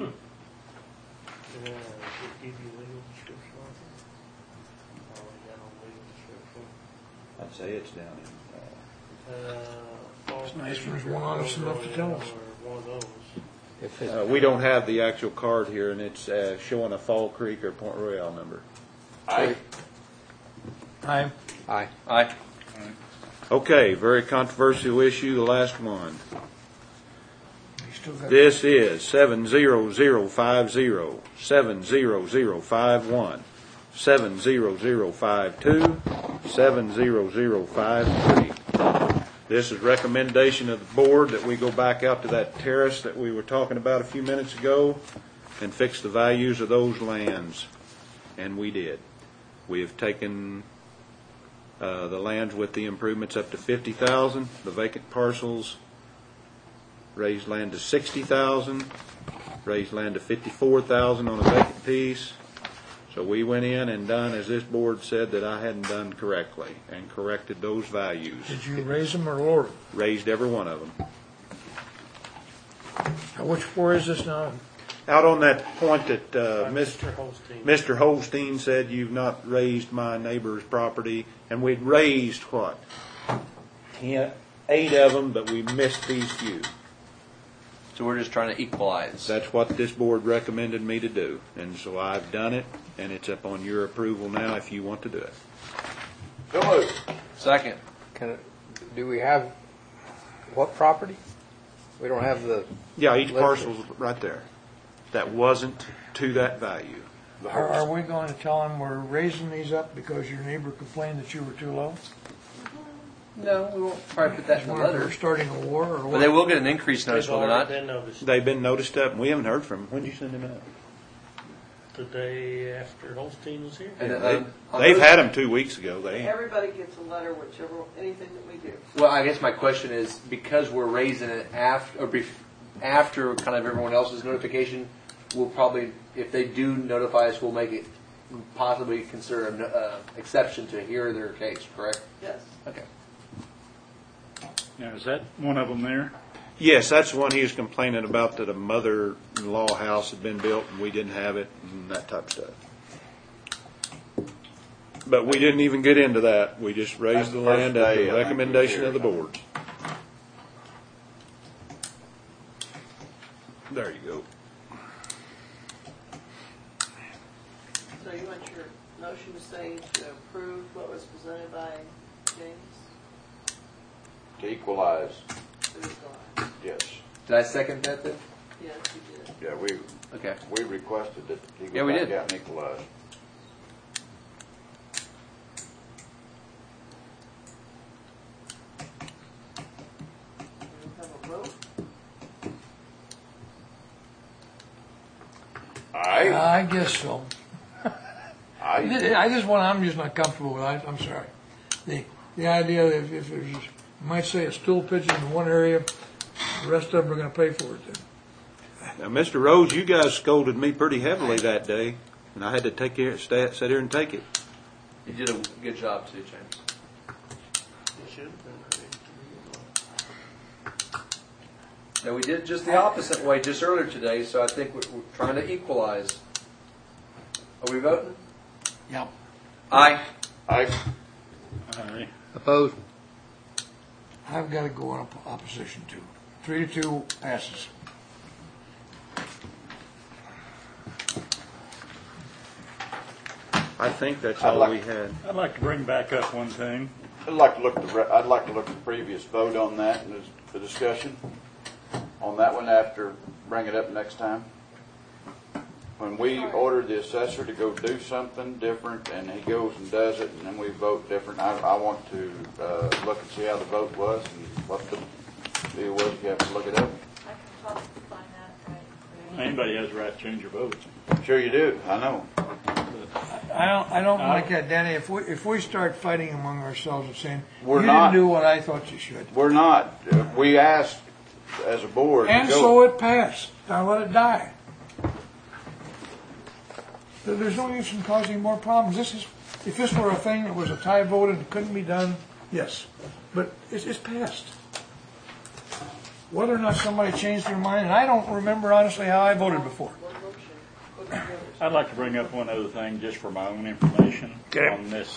I'd say it's down It's nice when there's one honest enough to tell us. If it, we don't have the actual card here, and it's showing a Fall Creek or Port Royale number. Aye. Aye. Aye. Aye. Okay, very controversial issue, the last one. You still got This is 70050, 70051, 70052, 70053. This is recommendation of the board that we go back out to that terrace that we were talking about a few minutes ago and fix the values of those lands. And we did. We have taken the lands with the improvements up to 50,000, the vacant parcels, raised land to 60,000, raised land to 54,000 on a vacant piece. So we went in and done as this board said that I hadn't done correctly and corrected those values. Did you raise them or lower them? Raised every one of them. Now, where is this now? Out on that point that Mr. Holstein said, you've not raised my neighbor's property, and we'd raised what? 8 of them, but we missed these few. So we're just trying to equalize. That's what this board recommended me to do, and so I've done it, and it's up on your approval now if you want to do it. So moved. Second. Do we have what property? We don't have the. Yeah, each parcel's right there. That wasn't to that value. Are we going to tell them we're raising these up because your neighbor complained that you were too low? No, we won't probably put that in the We're letter. starting a war or what? But they will get an increase notice, will they not? They've been noticed up, and we haven't heard from them. When did you send them out? The day after Holstein was here. And, They've had them 2 weeks ago. Everybody gets a letter, anything that we do. Well, I guess my question is, because we're raising it after kind of everyone else's notification, we'll probably, if they do notify us, we'll make it possibly consider an exception to hear their case, correct? Yes. Okay. Now, is that one of them there? Yes, that's the one he was complaining about, that a mother-in-law house had been built and we didn't have it and that type of stuff. But we didn't even get into that. We just raised the land at the recommendation of the board. There you go. So you want your motion to say to approve what was presented by James? To equalize. To equalize. Yes. Did I second that then? Yes, you did. Yeah, we requested that he Yeah, go we back did. out and equalize. We have a vote. I guess so. I'm just not comfortable with it. I'm sorry. The idea that if there's, you might say a stool pigeon in one area, the rest of them are going to pay for it then. Now, Mr. Rose, you guys scolded me pretty heavily that day, and I had to sit here and take it. You did a good job too, James. Now we did just the opposite way just earlier today, so I think we're trying to equalize. Are we voting? Yeah. Aye. Aye. Aye. Opposed? I've got to go in opposition too. 3-2 passes. I think that's all we had. I'd like to bring back up one thing. I'd like to look at the previous vote on that and the discussion on that one after, bring it up next time. When we ordered the assessor to go do something different and he goes and does it and then we vote different, I want to look and see how the vote was and what the deal was. You have to look it up. I can probably find that right. Anybody has a right to change your vote. Sure you do. I know. I don't like that, Danny. If we start fighting among ourselves and saying, We're you not. didn't do what I thought you should. We're not. We asked as a board. And to go. so it passed. Now let it die. There's no use in causing more problems. If this were a thing that was a tie vote and it couldn't be done, yes. But it's passed. Whether or not somebody changed their mind, and I don't remember honestly how I voted before. I'd like to bring up one other thing just for my own information on this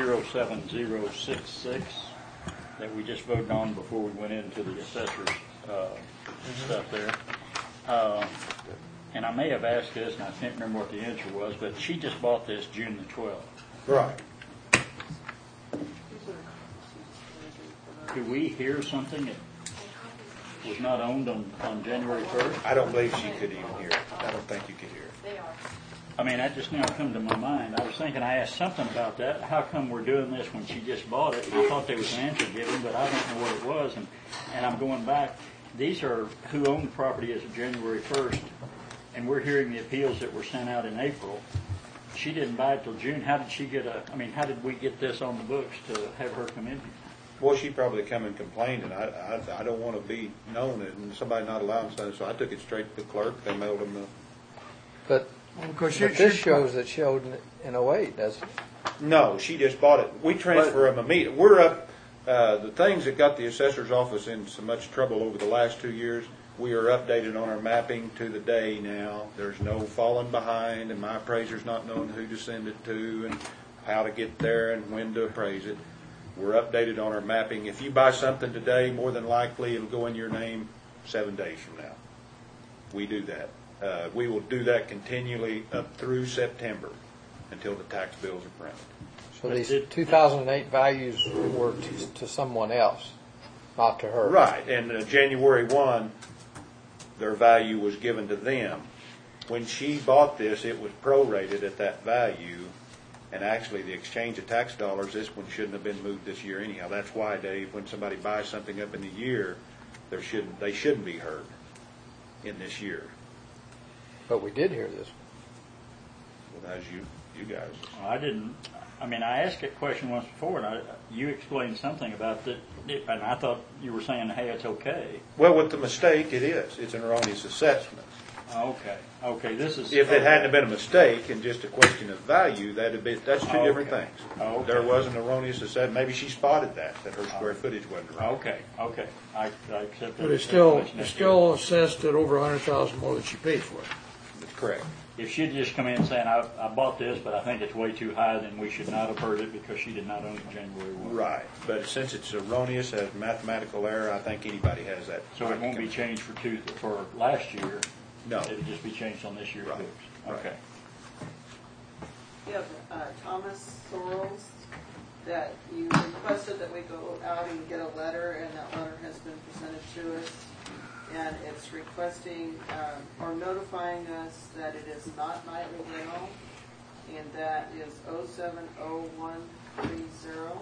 07066 that we just voted on before we went into the assessor's stuff there. And I may have asked this, and I can't remember what the answer was, but she just bought this June the 12th. Right. Do we hear something that was not owned on January 1st? I don't believe she could even hear it. I don't think you could hear it. They are. I mean, that just now come to my mind. I was thinking I asked something about that. How come we're doing this when she just bought it? And I thought there was an answer given, but I don't know what it was. And I'm going back. These are who owned the property as of January 1st, and we're hearing the appeals that were sent out in April. She didn't buy it till June. How did she get how did we get this on the books to have her come in here? Well, she probably come and complained, and I don't want to be known as somebody not allowing something, so I took it straight to the clerk. They mailed them But this shows that she owed in 08, doesn't it? No, she just bought it. We transfer them immediately. We're up, the things that got the assessor's office in so much trouble over the last 2 years, We are updated on our mapping to the day now. There's no falling behind, and my appraiser's not knowing who to send it to and how to get there and when to appraise it. We're updated on our mapping. If you buy something today, more than likely it'll go in your name 7 days from now. We do that. We will do that continually up through September until the tax bills are printed. So these 2008 values were to someone else, not to her. Right, and January 1, their value was given to them. When she bought this, it was prorated at that value, and actually the exchange of tax dollars, this one shouldn't have been moved this year anyhow. That's why, Dave, when somebody buys something up in the year, they shouldn't be hurt in this year. But we did hear this. Well, as you guys. I didn't. I mean, I asked that question once before, and you explained something about that, and I thought you were saying, hey, it's okay. Well, with the mistake, it is. It's an erroneous assessment. Okay. This is. If it hadn't been a mistake and just a question of value, that's two different things. Okay. There was an erroneous assessment. Maybe she spotted that her square footage wasn't right. Okay. I accept that. But it's still assessed at over $100,000 more than she paid for it. That's correct. If she'd just come in saying, I bought this, but I think it's way too high, then we should not have heard it because she did not own it January 1. Right. But since it's erroneous as mathematical error, I think anybody has that. So it won't be changed for last year? No. It'll just be changed on this year's books? Okay. You have Thomas Sorrells that you requested that we go out and get a letter, and that letter has been presented to us. And it's requesting or notifying us that it is not nightly rental, and that is 070130.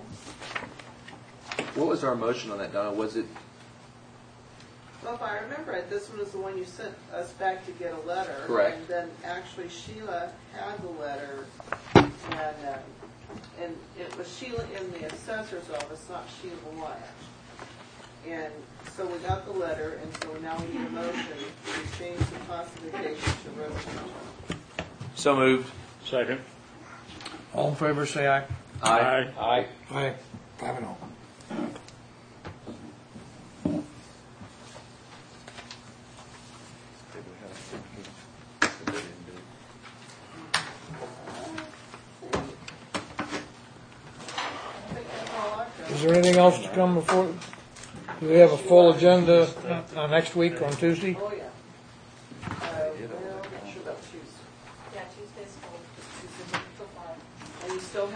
What was our motion on that, Donna? Was it? Well, if I remember it, this one was the one you sent us back to get a letter. Correct. And then actually Sheila had the letter, and it was Sheila in the assessor's office, not Sheila Wyatt. And so we got the letter, and so now we need a motion to change the classification to residential. So moved. Second. All in favor, say aye. Aye. Aye. Aye. 5-0. Is there anything else to come before? Do we have a full agenda next week on Tuesday? Oh, yeah. Well, not sure about Tuesday. Yeah, Tuesday's full. Tuesday. So far. And you still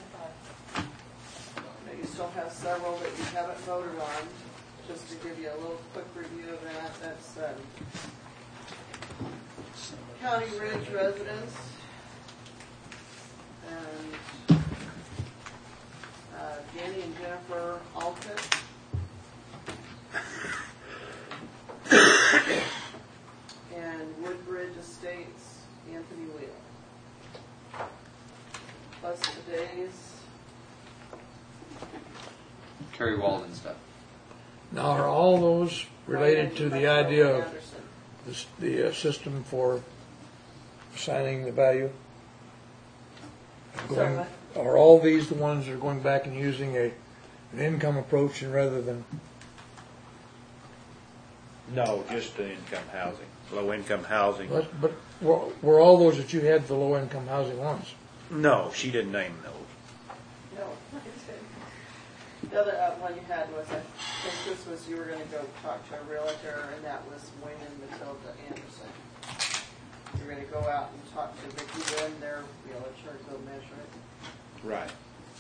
have several that you haven't voted on. Just to give you a little quick review of that, that's County Ridge residents and Danny and Jennifer Alcott. And Woodbridge Estates, Anthony Wheel. Plus the days. Terry Walden stuff. Now, are all those related to the idea of the system for assigning the value? Are all these the ones that are going back and using an income approach and rather than? No, just the income housing, low-income housing. But were all those that you had the low-income housing ones? No, she didn't name those. No, I didn't. The other one you had was, I think this was, you were going to go talk to a realtor, and that was Wayne and Matilda Anderson. You were going to go out and talk to Vicki Lynn, their realtor, go measure it. Right.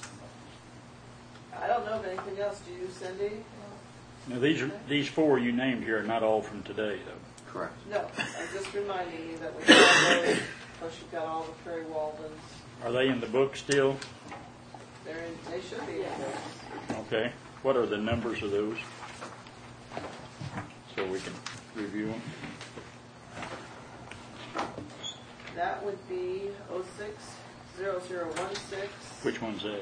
I don't know of anything else. Do you, Cindy? Now, these four you named here are not all from today, though. Correct. No, I'm just reminding you that we have those, plus you've got all the Terry Waldens. Are they in the book still? They should be in there. Okay. What are the numbers of those? So we can review them. That would be 060016. Which one's that?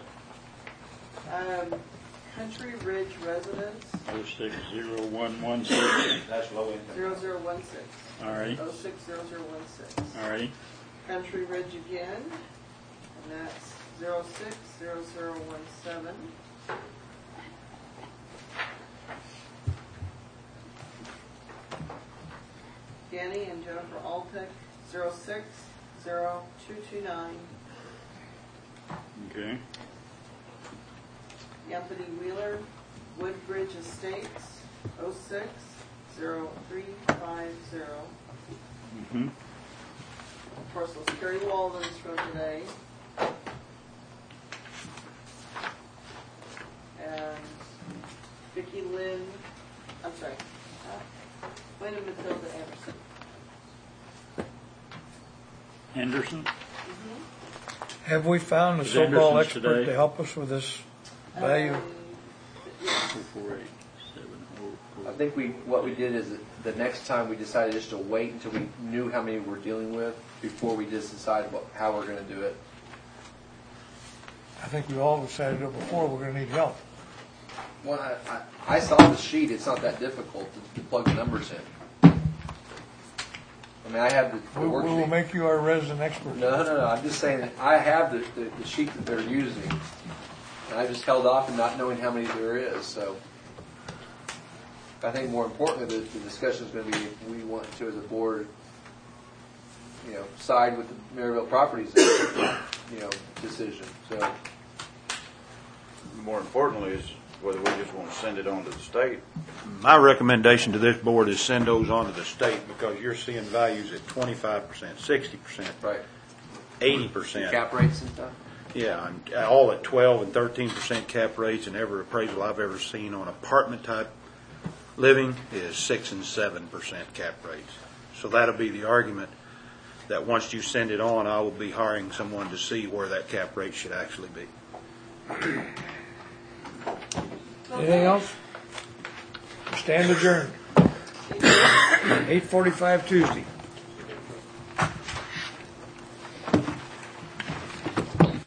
Country Ridge Residence. 060116. That's low income. 0016. All right. 060016. All right. Country Ridge again, and that's 060017. Ganny and Jennifer Altic, 060229. Okay. Anthony Wheeler, Woodbridge Estates, 060350. Mm-hmm. Of course, those Kerry Walden's from today. And Vicki Lynn, I'm sorry, Wayne and Matilda Anderson. Henderson? Have we found a Is so-called Anderson's expert today? to help us with this value? 448-704. I think what we did is the next time we decided just to wait until we knew how many we're dealing with before we just decided how we're going to do it. I think we all decided it before, we're gonna need help. Well, I saw the sheet. It's not that difficult to plug the numbers in. I mean, I have the We will worksheet. make you our resident expert. No. I'm just saying that I have the sheet that they're using, and I just held off and not knowing how many there is. So I think more importantly, the discussion is going to be if we want to, as a board, side with the Maryville Properties, decision. So More importantly is whether we just want to send it on to the state. My recommendation to this board is send those on to the state because you're seeing values at 25%, 60%, right, 80%. cap rates and stuff. Yeah, and all at 12 and 13% cap rates, and every appraisal I've ever seen on apartment type living is 6 and 7% cap rates. So that'll be the argument that once you send it on, I will be hiring someone to see where that cap rate should actually be. Anything else? Stand adjourned. 8:45 Tuesday.